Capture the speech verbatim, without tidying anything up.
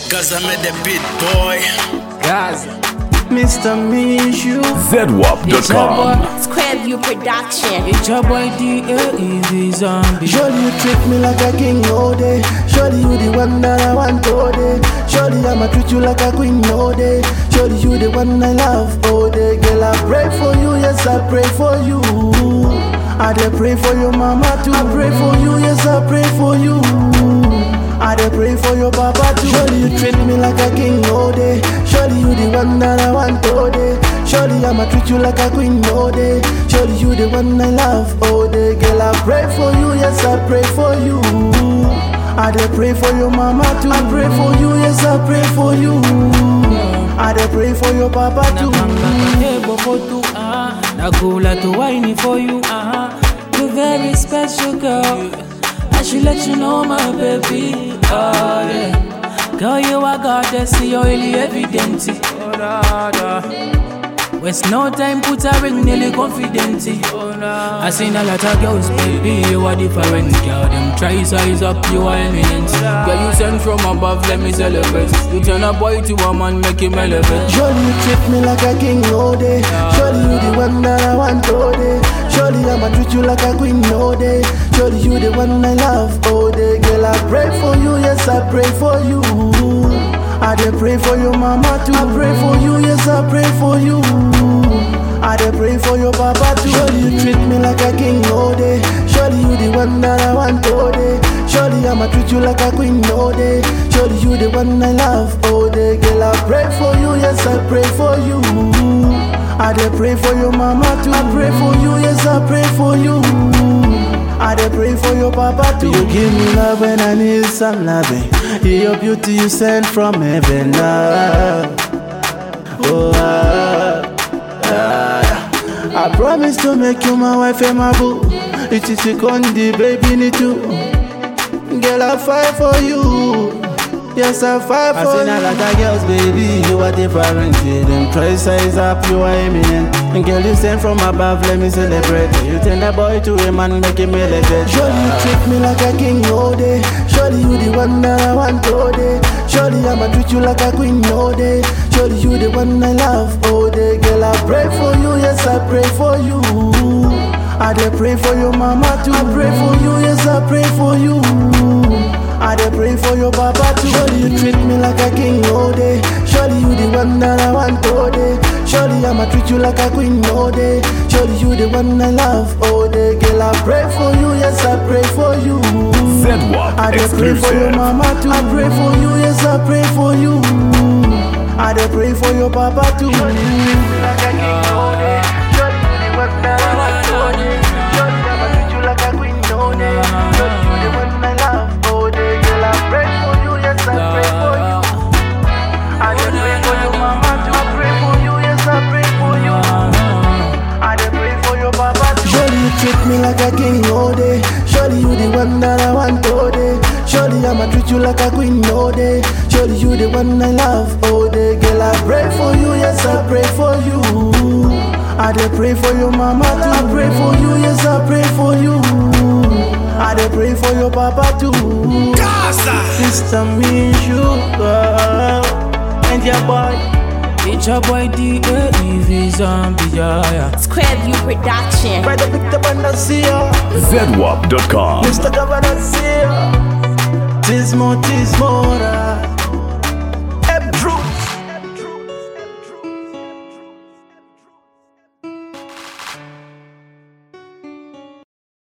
Gaza made the beat, boy. Gaza. Mister Mishu Z W A P dot com. Square View Production. It's your boy D A Easy Zombie. Surely you treat me like a king all day. Surely you the one that I want all day. Surely I'ma treat you like a queen all day. Surely you the one I love all day. Girl, I pray for you, yes I pray for you. I dey pray for your mama too. I pray for you, yes I pray for you. I dey pray for your papa too. Surely you treat me like a king all day. Surely you the one that I want all day. Surely I'ma treat you like a queen all day. Surely you the one I love all day. Girl, I pray for you, yes I pray for you. I dey pray for your mama too. I pray for you, yes I pray for you. I dey pray for your papa too. I go like to whine for you. You're very special, girl. I should let you know, my baby. Oh yeah, girl, you are goddess. You're really evident. Oh da da. Waste no time, put a ring, nearly confident. Oh nah. I seen a lot of girls, baby, you are different. Girl, them try size up, you are eminent. Girl, you sent from above, let me celebrate. You turn a boy to a man, make him elevate. Surely you treat me like a king all day. Surely you the one that I want all day. Surely I'ma treat you like a queen all day. Surely you the one I love all day. Girl, I pray for you, yes I pray for you. I dey pray for your mama too. I pray for you, yes I pray for you. I dey pray for your papa too. Surely you treat me like a king all day. Surely you the one that I want all day. Surely I'ma treat you like a queen all day. Surely you the one I love all day. Girl, I pray for you, yes I pray for you. I dey pray for your mama too. I pray for you, yes I pray for you. I dey pray for your papa too. You give me love when I need some loving. Your beauty you sent from heaven. Ah, oh, ah, ah. I promise to make you my wife and my boo. It is a condi, baby, need you. Girl, I fight for you. Yes, I fight for you. I seen a lot of girls, baby, you are different. Them try size up, you are eminent. And girl, you sent from above, let me celebrate. You turn a boy to a man, make him elevate. Surely you treat me like a king all day. Surely you the one that I want all day. Surely I'ma treat you like a queen all day. Surely you the one I love all day. Girl, I pray for you, yes I pray for you. I dey pray for your mama too. I pray for you, yes I pray for you. I dey pray for your papa too. Surely you treat me like a king all day. Surely you the one that I want all day. Surely I'ma treat you like a queen all day. Surely you the one I love all day. Girl, I pray for you, yes I pray for you. Z W A P I dey pray for your mama too. I pray for you, yes I pray for you. I dey pray for your papa too. Surely you treat me like a king all day. Surely you the one that I want all day. Surely I'ma treat you like a queen all day. Surely you the one I love all day. Girl, I pray for you, yes I pray for you. I dey pray for your mama too. I pray for you, yes I pray for you. I dey pray for your papa too. Surely you treat me like a king all day. Surely you the one that I want all day. Surely I'ma treat you like a queen all day. Surely you the one I love all day. Girl, I pray for you, yes I pray for you. I dey pray for your mama too. I pray for you, yes I pray for you. I dey pray for your papa too. Gaza. Mister Mishu and your boy. It's your boy D A Easy Zombie. Yeah, yeah. Square View Production. Brother Victor Bandasia. Z W A P dot com. Mister Governor Sia. Tismo, Tismo.